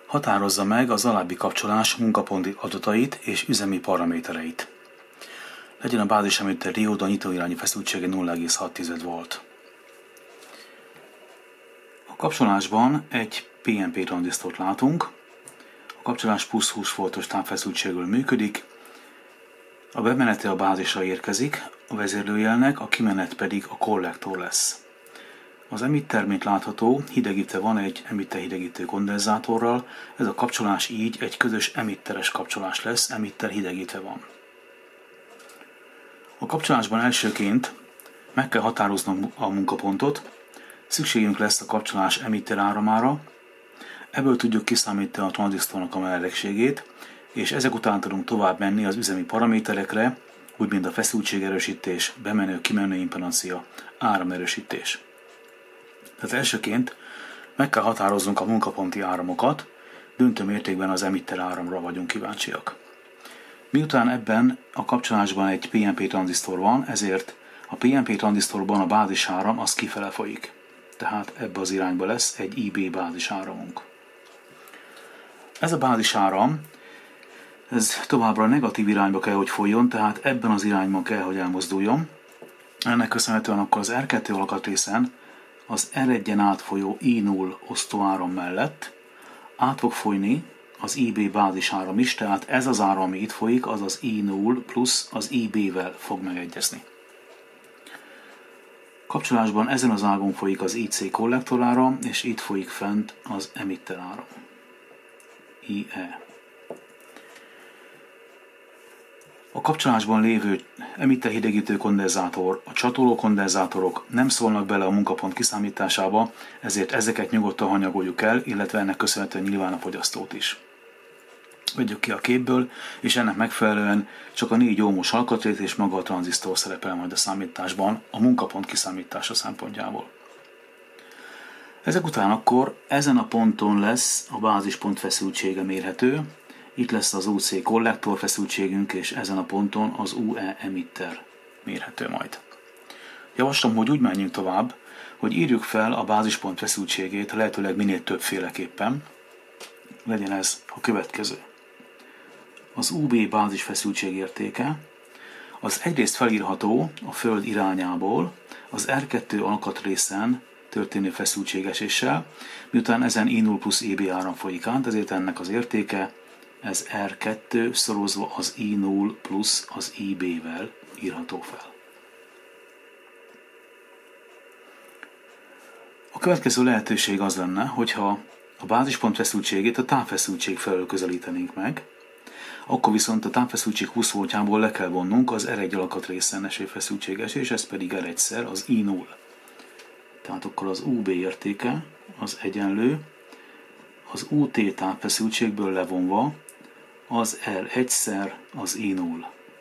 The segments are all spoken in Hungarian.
Határozza meg az alábbi kapcsolás munkaponti adatait és üzemi paramétereit. Legyen a bázis emitter dióda nyitóirányi feszültsége 0,6 volt. A kapcsolásban egy PNP tranzisztort látunk. A kapcsolás plusz 20 voltos távfeszültségről működik. A bemenete a bázisra érkezik, a vezérlőjelnek, a kimenet pedig a kollektor lesz. Az emitter, mint látható, hidegítve van egy emitter hidegítő kondenzátorral, ez a kapcsolás így egy közös emitteres kapcsolás lesz, emitter hidegítve van. A kapcsolásban elsőként meg kell határoznunk a munkapontot, szükségünk lesz a kapcsolás emitter áramára, ebből tudjuk kiszámítani a tranzisztornak a melegségét, és ezek után tudunk tovább menni az üzemi paraméterekre, úgy mint a feszültségerősítés, bemenő-kimenő impedancia, áramerősítés. Tehát elsőként meg kell határoznunk a munkaponti áramokat, döntő mértékben az emitter áramra vagyunk kíváncsiak. Miután ebben a kapcsolásban egy PNP tranzisztor van, ezért a PNP tranzisztorban a bázisáram az kifele folyik. Tehát ebbe az irányba lesz egy IB bázisáramunk. Ez a bázisáram, ez továbbra negatív irányba kell, hogy folyjon, tehát ebben az irányban kell, hogy elmozduljon. Ennek köszönhetően akkor az R2 alkatrészen az R1-en átfolyó I0 osztóáram mellett át fog folyni az IB bázisáram is, tehát ez az áram, ami itt folyik, az az I0 plusz az IB-vel fog megegyezni. Kapcsolásban ezen az ágon folyik az IC kollektoráram, és itt folyik fent az emitter áram. IE. A kapcsolásban lévő emitter hidegítő kondenzátor, a csatoló kondenzátorok nem szólnak bele a munkapont kiszámításába, ezért ezeket nyugodtan hanyagoljuk el, illetve ennek köszönhetően nyilván a fogyasztót is. Vegyük ki a képből, és ennek megfelelően csak a 4 ohmos alkatrész és maga a tranzisztor szerepel majd a számításban a munkapont kiszámítása szempontjából. Ezek után akkor ezen a ponton lesz a bázispont feszültsége mérhető, itt lesz az UC kollektor feszültségünk, és ezen a ponton az UE emitter mérhető majd. Javaslom, hogy úgy menjünk tovább, hogy írjuk fel a bázispont feszültségét lehetőleg minél többféleképpen. Legyen ez a következő. Az UB bázis feszültség értéke, az egyrészt felírható a Föld irányából az R2 alkatrészen történő feszültségeséssel, miután ezen I0 plusz IB áram folyik át, ezért ennek az értéke ez R2 szorozva az I0 plusz az IB-vel írható fel. A következő lehetőség az lenne, hogyha a bázispont feszültségét a távfeszültség felől közelítenénk meg, akkor viszont a távfeszültség 20 voltjából le kell vonnunk az R1 alkatrészen eső feszültséges, és ez pedig R1-szer az I0. Tehát akkor az UB értéke az egyenlő az UT távfeszültségből levonva az R1-szer az I0.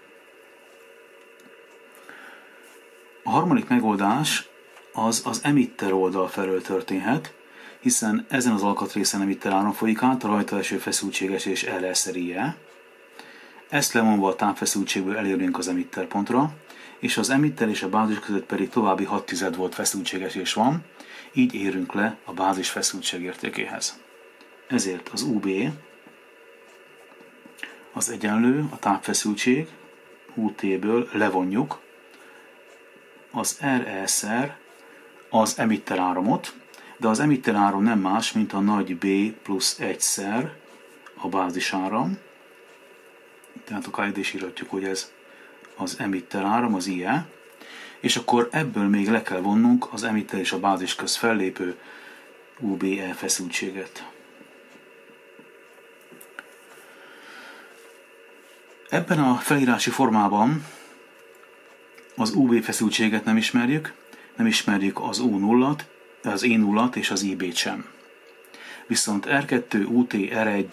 A harmadik megoldás az emitter oldal felől történhet, hiszen ezen az alkatrészen emitter áram folyik át, a rajta eső feszültséges és R1-szer IE. Ezt levonva a távfeszültségből elérünk az emitter pontra, és az emitter és a bázis között pedig további 6 volt feszültségesés van, így érünk le a bázis feszültség értékéhez. Ezért az UB az egyenlő a távfeszültség UT-ből levonjuk az RE-szer az emitter áramot, de az emitter áram nem más, mint a nagy B plusz 1-szer a bázisáram. Tehát akkor ide is írhatjuk, hogy ez az emitter áram, az IE, és akkor ebből még le kell vonnunk az emitter és a bázis közt fellépő UBE feszültséget. Ebben a felírási formában az UB feszültséget nem ismerjük az U0-at, az E0-at és az IB-t sem. Viszont R2, UT, R1,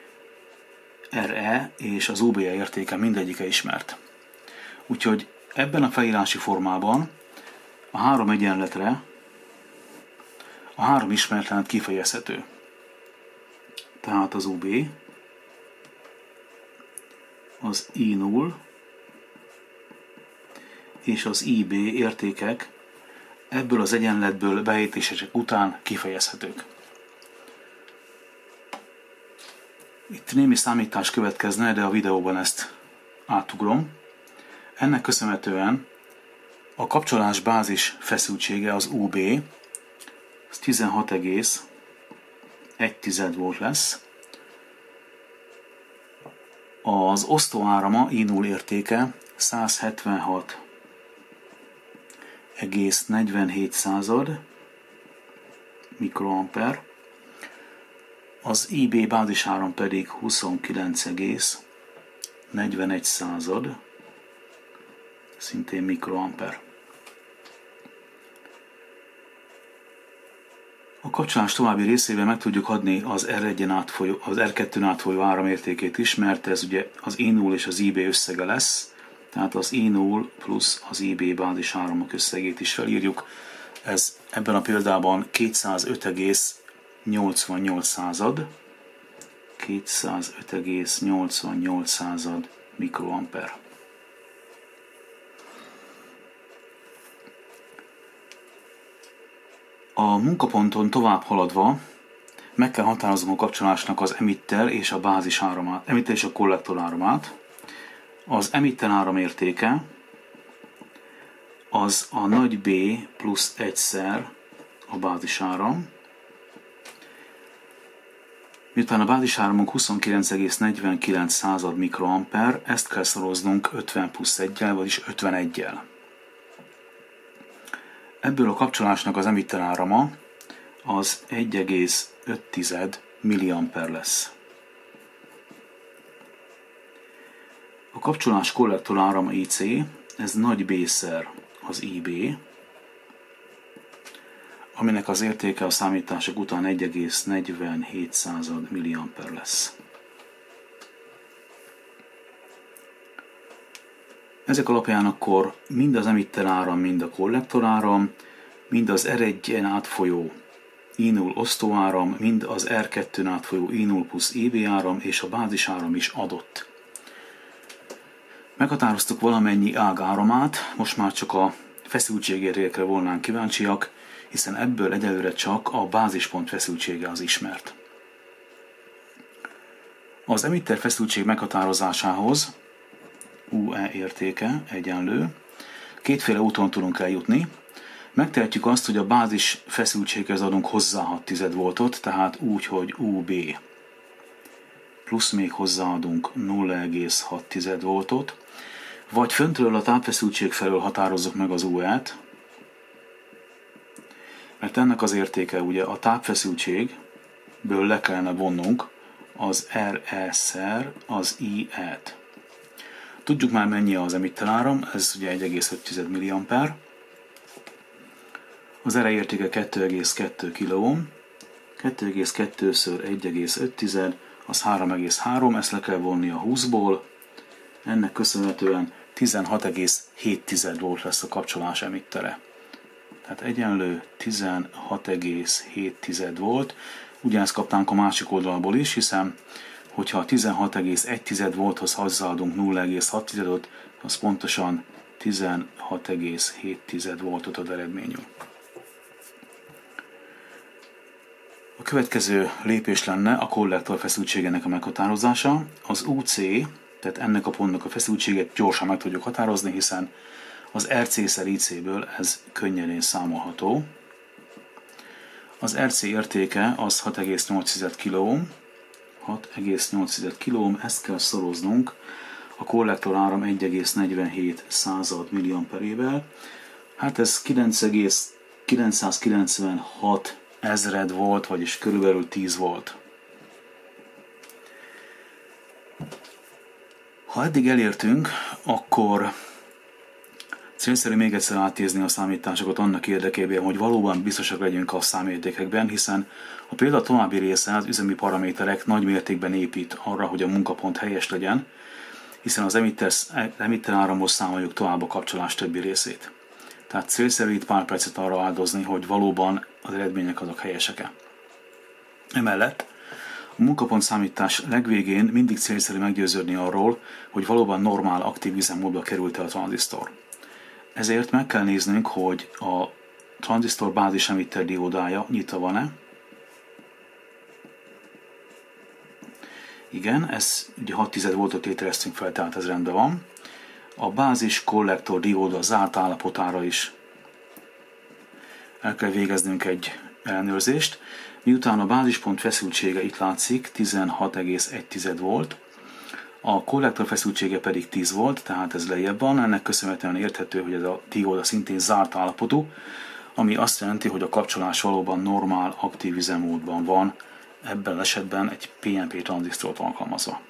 RE és az UBE értéke mindegyike ismert. Úgyhogy ebben a felírási formában a 3 egyenletre a 3 ismeretlen kifejezhető. Tehát az UB, az I0 és az IB értékek ebből az egyenletből beejtések után kifejezhetők. Itt némi számítás következne, de a videóban ezt átugrom. Ennek köszönhetően a kapcsolás bázis feszültsége, az UB, az 16,1 volt lesz. Az osztóárama I0 értéke 176,47 mikroamper, az IB bázisáram pedig 29,41, szintén mikroamper. A kapcsolás további részében meg tudjuk adni az R2-n átfolyó áramértékét is, mert ez ugye az I0 és az IB összege lesz, tehát az I0 plusz az IB bázisáramok összegét is felírjuk. Ez ebben a példában 205,88 mikroamper. A munkaponton tovább haladva meg kell határoznom a kapcsolásnak az emitter és a bázis áramát, emitter és a kollektor áramát. Az emitter áramértéke az a nagy B plusz egyszer a bázisáram. Miután a bázisáramunk 29,49 mikroamper, ezt kell szoroznunk 50 plusz 1-jel, vagyis 51-jel. Ebből a kapcsolásnak az emitter árama az 1,5 milliamper lesz. A kapcsolás kollektor árama IC, ez nagy B-szer az IB, aminek az értéke a számítások után 1,47 milliamper lesz. Ezek alapján akkor mind az emitter áram, mind a kollektor áram, mind az R1-en átfolyó I0 osztóáram, mind az R2-n átfolyó I0 plusz IB áram és a bázis áram is adott. Meghatároztuk valamennyi ág áramát, most már csak a feszültségértékekre volnánk kíváncsiak, hiszen ebből egyelőre csak a bázispont feszültsége az ismert. Az emitter feszültség meghatározásához UE értéke egyenlő. Kétféle úton tudunk eljutni. Megtehetjük azt, hogy a bázis feszültséghez adunk hozzá 6 voltot, tehát úgy, hogy UB plusz még hozzáadunk 0,6 voltot, vagy föntről a tápfeszültség felől határozzuk meg az UE-t, mert ennek az értéke ugye a tápfeszültségből le kellene vonnunk az RE-szer az IE-t. Tudjuk már mennyi az emitter áram, ez ugye 1,5 milliamper. Az RE értéke 2,2 kiloohm, 2,2-ször 1,5, az 3,3, ezt le kell vonni a 20-ból, ennek köszönhetően 16,7 volt lesz a kapcsolás emittere. Tehát egyenlő 16,7 volt, ugyanezt kaptánk a másik oldalból is, hiszen hogyha 16,1 volthoz hozzáadunk 0,6-ot, az pontosan 16,7 voltot ad eredményül. A következő lépés lenne a kollektor feszültségének a meghatározása. Az UC, tehát ennek a pontnak a feszültséget gyorsan meg tudjuk határozni, hiszen az RC-szer IC-ből ez könnyedén számolható. Az RC értéke az 6,8 kiloohm, 6,8 kiloohm, ezt kell szoroznunk a kollektor áram 1,47 milliamperével. Hát ez 996 ezred volt, vagyis körülbelül 10 volt. Ha eddig elértünk, akkor célszerű még egyszer átnézni a számításokat annak érdekében, hogy valóban biztosak legyünk a számértékekben, hiszen a példa további része az üzemi paraméterek nagy mértékben épít arra, hogy a munkapont helyes legyen, hiszen az emitter áramból számoljuk tovább a kapcsolás többi részét. Tehát célszerű itt pár percet arra áldozni, hogy valóban az eredmények azok helyesek-e. Emellett a munkapont számítás legvégén mindig célszerű meggyőződni arról, hogy valóban normál aktív üzemmódba került-e a tranzisztor. Ezért meg kell néznünk, hogy a tranzisztor bázis emitter diódája nyitva van-e, Igen, ez ugye 6 voltot tételeztünk fel, tehát ez rendben van. A bázis kollektor dióda zárt állapotára is el kell végeznünk egy ellenőrzést. Miután a bázispont feszültsége itt látszik 16,1 volt, a kollektor feszültsége pedig 10 volt, tehát ez lejjebb van. Ennek köszönhetően érthető, hogy ez a dióda szintén zárt állapotú, ami azt jelenti, hogy a kapcsolás valóban normál, aktív üzemmódban van, ebben az esetben egy PNP tranzisztort alkalmazva.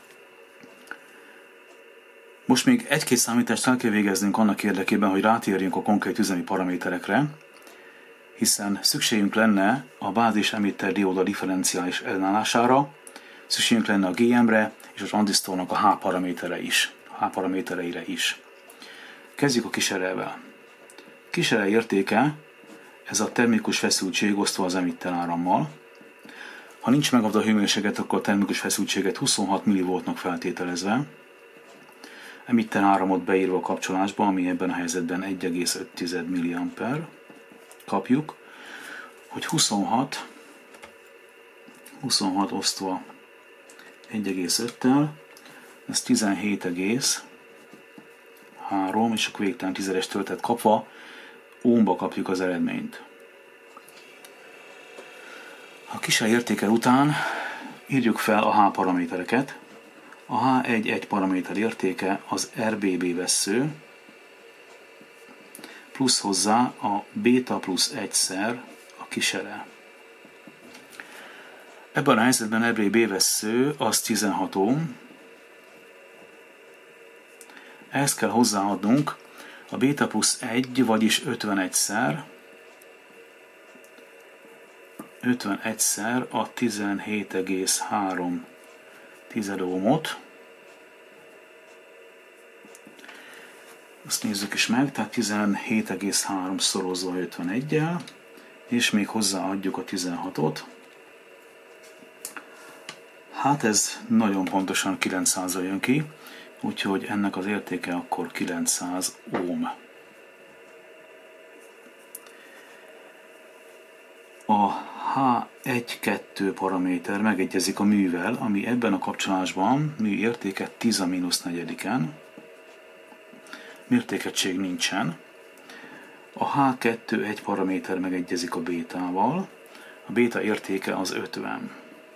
Most még egy-két számítást el kell végeznünk annak érdekében, hogy rátérjünk a konkrét üzemi paraméterekre, hiszen szükségünk lenne a bázis emitter dióda differenciális ellenállására, szükségünk lenne a GM-re és a tranzisztornak a H paramétereire is. Kezdjük a kiserelvel. Kisere értéke, ez a termikus feszültség osztva az emitter árammal. Ha nincs megadva a hőmérséklet, akkor a termikus feszültséget 26 mV-nak feltételezve. Emitter áramot beírva a kapcsolásba, ami ebben a helyzetben 1,5 mA. Kapjuk, hogy 26 osztva 1,5-tel, ez 17,3, és akkor végtelen 10-es töltet kapva, ohmba kapjuk az eredményt. A kisebb értéke után írjuk fel a H paramétereket. A H1 paraméter értéke az RBB vessző, plusz hozzá a béta plusz 1-szer a kisere. Ebben a helyzetben RBB vessző az 16 ohm. Ehhez kell hozzáadnunk a béta plusz 1, vagyis 51-szer a 17,3 ohmot. Azt nézzük is meg, tehát 17,3 szorozva 51-jel, és még hozzáadjuk a 16-ot. Hát ez nagyon pontosan 900-ra jön ki, úgyhogy ennek az értéke akkor 900 ohm. A H1-2 paraméter megegyezik a művel, ami ebben a kapcsolásban mű értéke 10⁻⁴. Mértékegység nincsen. A H2 paraméter megegyezik a bétával, a béta értéke az 50.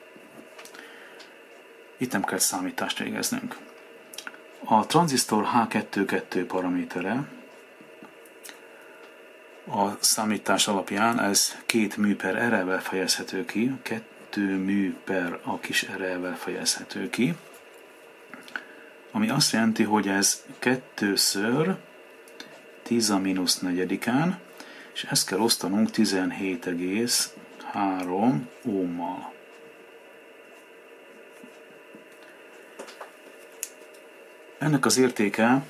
Itt nem kell számítást végeznünk. A tranzisztor H2 paramétere a számítás alapján ez 2 mű per RL-vel fejezhető ki, 2 mű per a kis RL-vel fejezhető ki, ami azt jelenti, hogy ez 2-ször 10⁻⁴, és ezt kell osztanunk 17,3 ohmmal. Ennek az értéke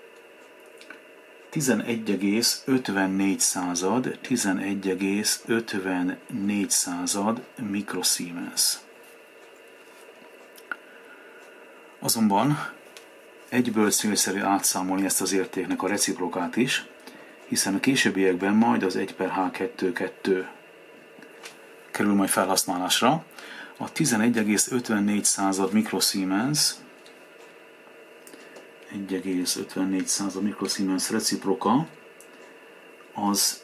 11,54 mikrosiemens. Azonban egyből célszerű átszámolni ezt az értéknek a reciprokát is, hiszen a későbbiekben majd az 1/H2 kerül majd felhasználásra. A 11,54 mikrosiemens 1,54 mikrosiemens reciproka az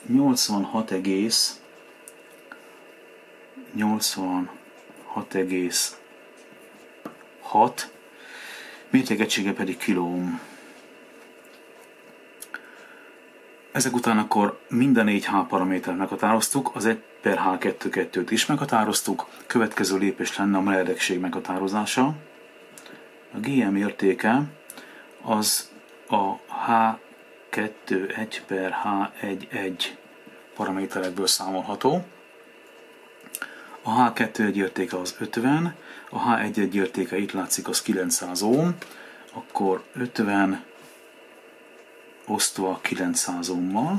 86,6, mértékegysége pedig kiloohm. Ezek után akkor minden 4 H paramétert meghatároztuk, az 1/H2 is meghatároztuk, következő lépés lenne a meredekség meghatározása. A GM értéke az a H2 1/H1 paraméterekből számolható. A H2 értéke az 50, a H1 értéke itt látszik, az 900 ohm, akkor 50 osztva 900 ohmmal,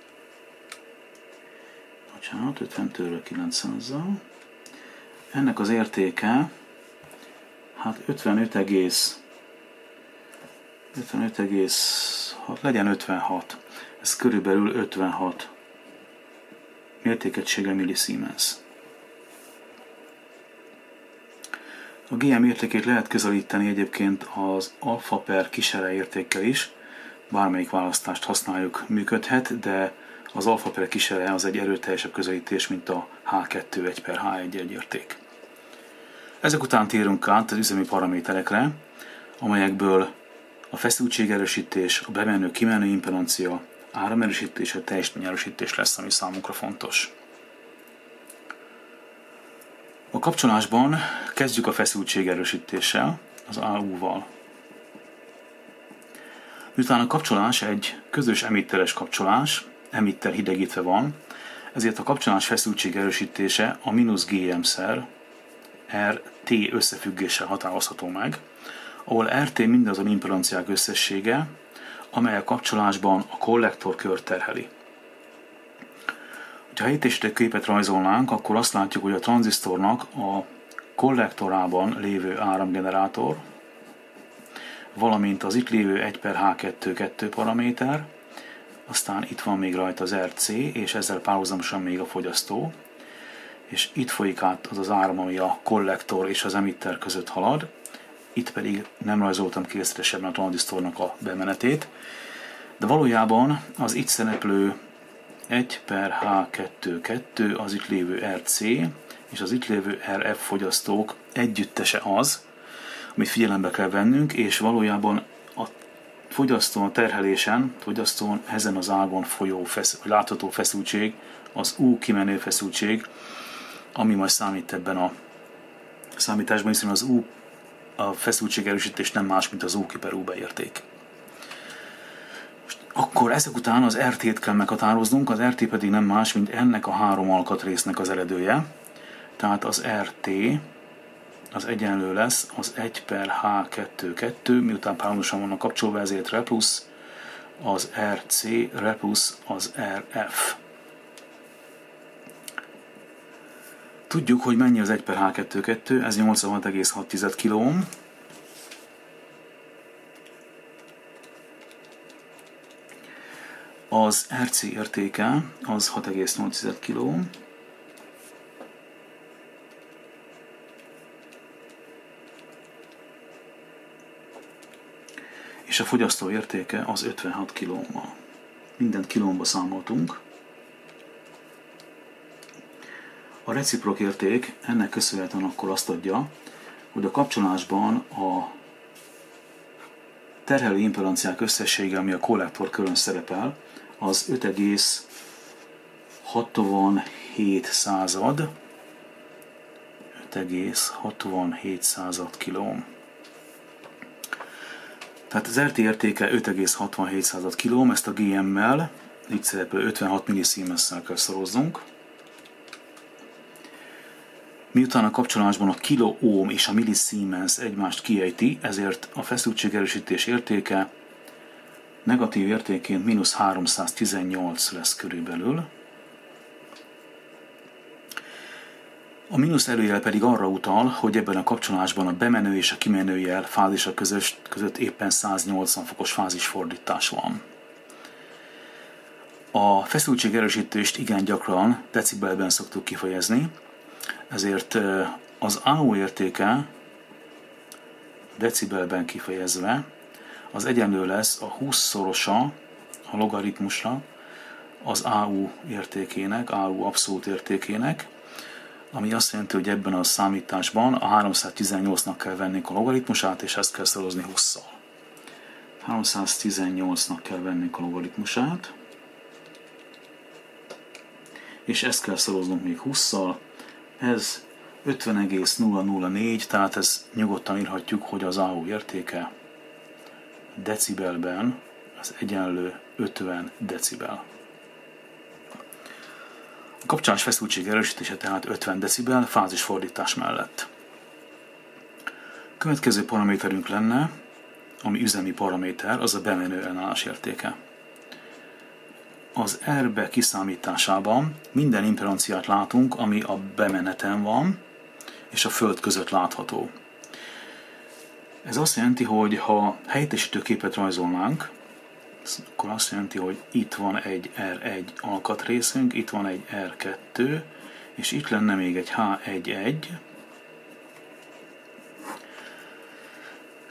bocsánat, 50-től 900-zal, ennek az értéke, hát 55,6, legyen 56, ez körülbelül 56 mértékegysége millisiemens. A GM értékét lehet közelíteni egyébként az alfa per kisere értékkel is, bármelyik választást használjuk, működhet, de az alfa per kisere az egy erőteljesebb közelítés, mint a H2 1 per H1 érték. Ezek után térünk át az üzemi paraméterekre, amelyekből a feszültségerősítés, a bemenő-kimenő impedancia, áramerősítés, a teljesítményerősítés lesz, ami számunkra fontos. A kapcsolásban kezdjük a feszültségerősítéssel, az AU-val. Miután a kapcsolás egy közös emitteres kapcsolás, emitter hidegítve van, ezért a kapcsolás feszültségerősítése a -GM-szer RT összefüggéssel határozható meg, ahol RT mindazon impedanciák összessége, amely a kapcsolásban a kollektorkört terheli. Ha helyetésített képet rajzolnánk, akkor azt látjuk, hogy a tranzisztornak a kollektorában lévő áramgenerátor, valamint az itt lévő 1 per H2 paraméter, aztán itt van még rajta az RC, és ezzel párhuzamosan még a fogyasztó, és itt folyik át az az áram, ami a kollektor és az emitter között halad, itt pedig nem rajzoltam ki részletesebben a tranzisztornak a bemenetét, de valójában az itt szereplő 1 per H2, az itt lévő RC és az itt lévő RF fogyasztók együttese az, amit figyelembe kell vennünk, és valójában a fogyasztón, a terhelésen, fogyasztón ezen az ágon folyó látható feszültség, az U kimenő feszültség, ami majd számít ebben a számításban, hiszen az U a feszültségerősítés nem más, mint az U per U beérték. Akkor ezek után az RT-t kell meghatároznunk, az RT pedig nem más, mint ennek a három alkatrésznek az eredője. Tehát az RT az egyenlő lesz az 1 per H2, miután párhuzamosan vannak kapcsolva, ezért R plusz az RC, R plusz az RF. Tudjuk, hogy mennyi az 1 per H2, ez 86,6 kiloohm. Az RC értéke az 6,8 kiloohm. És a fogyasztó értéke az 56 kilómmal. Mindent kilómba számoltunk. A reciprok érték ennek köszönhetően akkor azt adja, hogy a kapcsolásban a terhelő impedanciák összessége, ami a kollektorkörön szerepel, az 5,67 kilóohm. Tehát az RT értéke 5,67 kilóohm, ezt a GM-mel, itt szereplő 56 millisiemens-szel kell szoroznunk. Miután a kapcsolásban a kiloohm és a millisiemens egymást kiejti, ezért a feszültségerősítés értéke negatív értékként -318 lesz körülbelül. A mínusz előjel pedig arra utal, hogy ebben a kapcsolásban a bemenő és a kimenő jel fázisa között éppen 180 fokos fázisfordítás van. A feszültségerősítést igen gyakran decibelben szoktuk kifejezni, ezért az AU értéke decibelben kifejezve az egyenlő lesz a 20-szorosa a logaritmusra az AU értékének, AU abszolút értékének, ami azt jelenti, hogy ebben a számításban a 318-nak kell vennénk a logaritmusát, és ezt kell szorozni 20-szal. 318-nak kell vennénk a logaritmusát, és ezt kell szoroznunk még 20-szal, ez 50,004, tehát ez nyugodtan írhatjuk, hogy az AU értéke decibelben az egyenlő 50 decibel. A kapcsolás feszültség erősítése tehát 50 decibel fázisfordítás mellett. Következő paraméterünk lenne, ami üzemi paraméter, az a bemenő ellenállás értéke. Az R-be kiszámításában minden impedanciát látunk, ami a bemeneten van, és a föld között látható. Ez azt jelenti, hogy ha helyettesítő képet rajzolnánk, akkor azt jelenti, hogy itt van egy R1 alkatrészünk, itt van egy R2, és itt lenne még egy H11,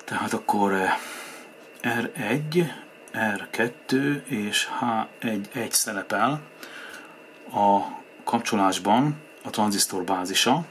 Tehát akkor R1, R2 és H1 szerepel a kapcsolásban a tranzisztor bázisa,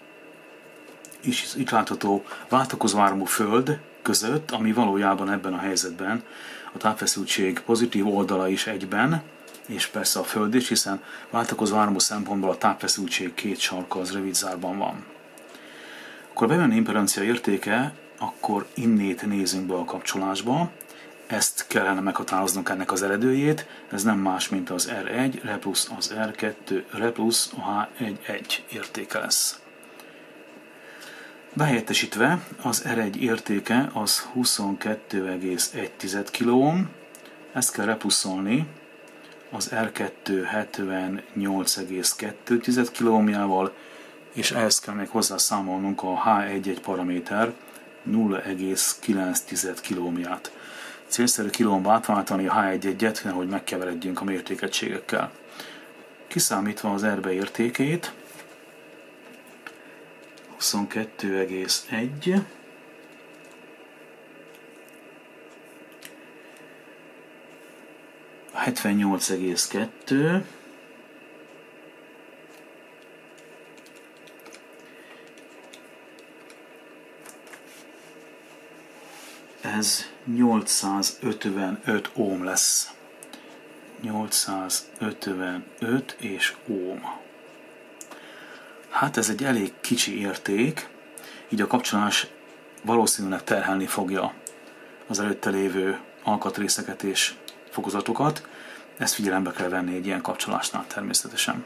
és itt látható váltakozó áramú föld között, ami valójában ebben a helyzetben a tápfeszültség pozitív oldala is egyben, és persze a föld is, hiszen váltakozó áramú szempontból a tápfeszültség két sarka az rövid zárban van. Akkor a bemenő impedancia értéke, akkor innét nézünk be a kapcsolásba, ezt kellene meghatároznunk ennek az eredőjét, ez nem más, mint az R1, re plusz az R2, re plusz a H1 értéke lesz. Behelyettesítve az R1 értéke az 22,1 kΩ, ezt kell repluszolni az R2 78,2 kΩ-jával, és ehhez kell még hozzászámolnunk a H1 paraméter 0,9 kΩ-ját. Célszerű kilómba átváltani a H1-et, nehogy megkeveredjünk a mértékegységekkel. Kiszámítva az R-be értékét, 22,1 78,2 ez 855 ohm lesz. 855 és ohm. Hát ez egy elég kicsi érték, így a kapcsolás valószínűleg terhelni fogja az előtte lévő alkatrészeket és fokozatokat. Ezt figyelembe kell venni egy ilyen kapcsolásnál természetesen.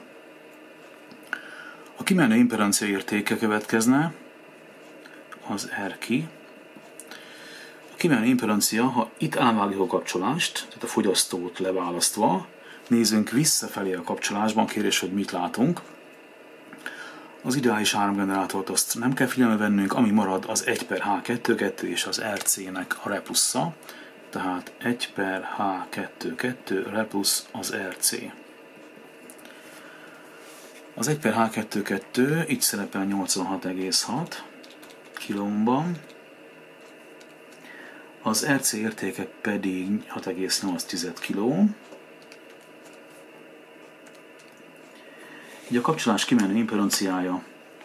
A kimenő impedancia értéke következne, az R ki. A kimenő impedancia, ha itt elvágjuk a kapcsolást, tehát a fogyasztót leválasztva, nézzünk visszafelé a kapcsolásban, kérés, hogy mit látunk. Az ideális áramgenerátort azt nem kell figyelembe vennünk, ami marad az 1/H22 és az RC-nek a replussza, tehát 1/H22 replusz az RC. Az 1/H22 itt szerepel 86,6 kΩ-ban, az RC értéke pedig 6,8 kΩ. Így a kapcsolás kimenő impedanciája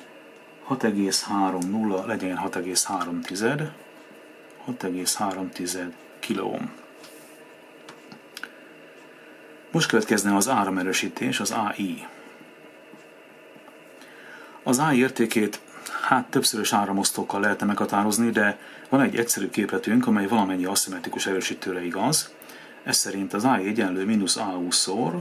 6,30 legyen 6,3 kΩ. Most következne az áramerősítés, az AI. Az AI értékét többszörös áramosztókkal lehetne meghatározni, de van egy egyszerű képletünk, amely valamennyi aszimmetrikus erősítőre igaz. Ez szerint az AI egyenlő mínusz AU-szor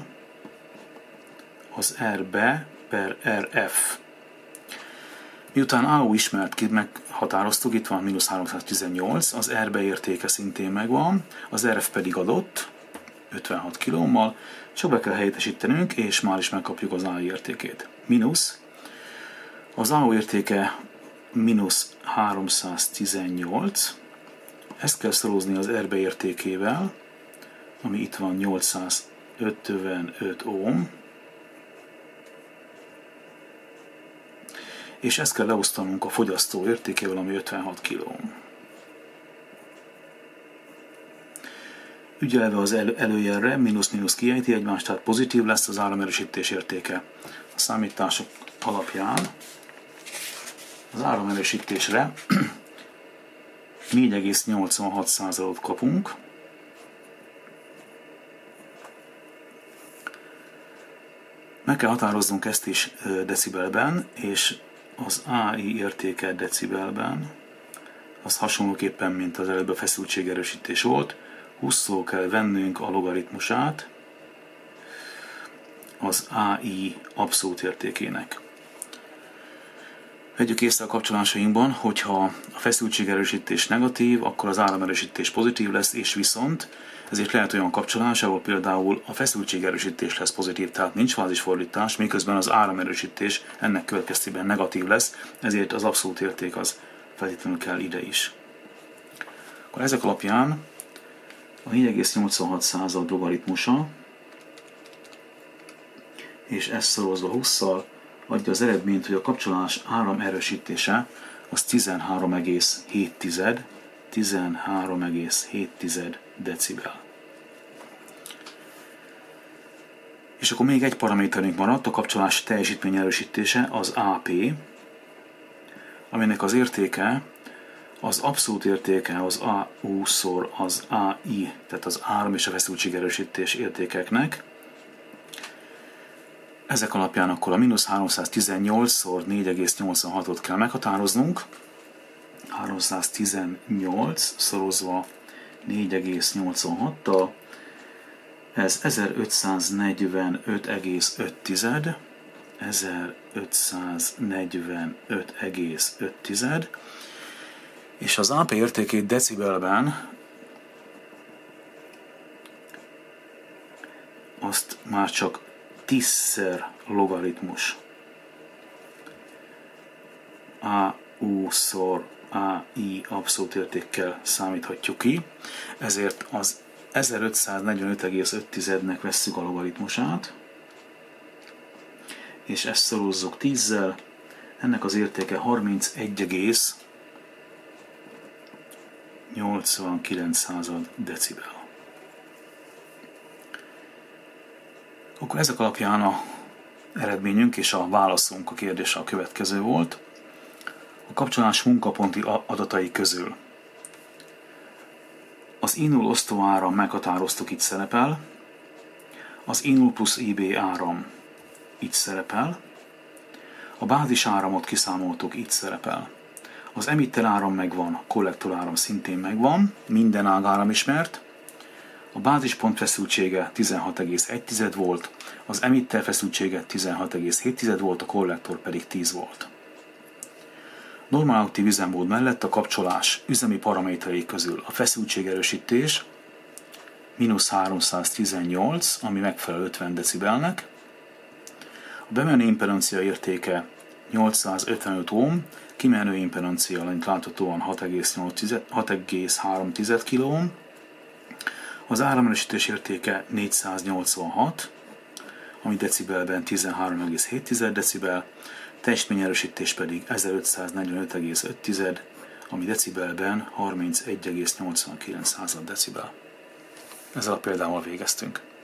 az RB per RF. Miután AU ismert, meghatároztuk, itt van mínusz 318, az RB értéke szintén megvan, az RF pedig adott, 56 kΩ-mal, csak be kell helyettesítenünk, és már is megkapjuk az AI értékét. Mínusz, az AU értéke mínusz 318, ezt kell szorozni az RB értékével, ami itt van 855 ohm, és ezt kell leosztanunk a fogyasztó értékével, ami 56 kΩ. Ügyelve az előjelre, mínusz-mínusz kiejti egymást, tehát pozitív lesz az áramerősítés értéke. A számítások alapján az áramerősítésre 4,86%-ot kapunk, meg kell határoznunk ezt is decibelben, és az AI értéke decibelben, az hasonlóképpen, mint az előbb a feszültségerősítés volt, 20-szor kell vennünk a logaritmusát az AI abszolút értékének. Vegyük észre a kapcsolásainkban, hogyha a feszültségerősítés negatív, akkor az áramerősítés pozitív lesz, és viszont ezért lehet olyan kapcsolás, ahol például a feszültségerősítés lesz pozitív, tehát nincs fázisfordítás, miközben az áramerősítés ennek következtében negatív lesz, ezért az abszolút érték az feltétlenül kell ide is. Akkor ezek alapján a 4,86 logaritmusa, és ezt szorozva 20-szal adja az eredményt, hogy a kapcsolás áramerősítése az 13,7 13,7 decibel. És akkor még egy paraméterünk maradt, a kapcsolás teljesítmény erősítése, az AP, aminek az értéke, az abszolút értéke az AU-szor az AI, tehát az áram és a feszültségerősítés értékeknek. Ezek alapján akkor a -318-szor 4,86-ot kell meghatároznunk. 318 szorozva 4,86-tal, ez 1545,5, 1545,5, és az AP értékét decibelben azt már csak 10-szer logaritmus AU-szor AI abszolút értékkel számíthatjuk ki, ezért az 1545,5-nek vesszük a logaritmusát, és ezt szorozzuk 10-zel, ennek az értéke 31,89 decibel. Akkor ezek alapján a eredményünk és a válaszunk a kérdésre a következő volt. A kapcsolás munkaponti adatai közül az I0 osztóáram meghatároztuk, itt szerepel, az I0 plusz IB áram itt szerepel, a bázis áramot kiszámoltuk, itt szerepel, az emitter áram megvan, a kollektor áram szintén megvan, minden ágáram ismert, a bázispont feszültsége 16,1 volt, az emitter feszültsége 16,7 volt, a kollektor pedig 10 volt. Normál aktív üzemmód mellett a kapcsolás üzemi paraméterei közül a feszültségerősítés -318, ami megfelel 50 decibelnek, a bemenő impedancia értéke 855 ohm, kimenő impedancia láthatóan 6,3 kΩ, az áramerősítés értéke 486, ami decibelben 13,7 decibel, teljesítményerősítés pedig 1545,5, ami decibelben 31,89 decibel. Ezzel a példával végeztünk.